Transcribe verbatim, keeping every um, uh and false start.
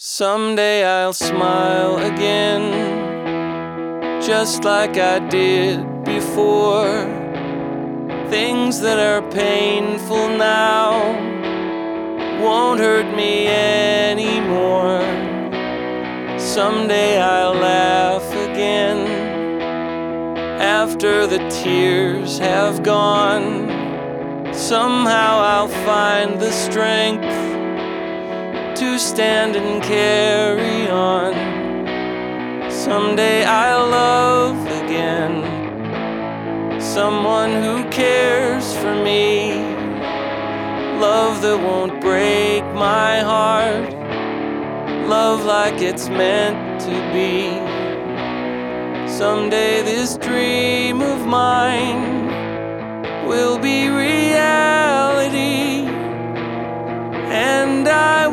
Someday I'll smile again, just like I did before. Things that are painful now won't hurt me anymore. Someday I'll laugh again, after the tears have gone. Somehow I'll find the strength to stand and carry on. Someday I'll love again, someone who cares for me. Love that won't break my heart, love like it's meant to be. Someday this dream of mine will be reality, and I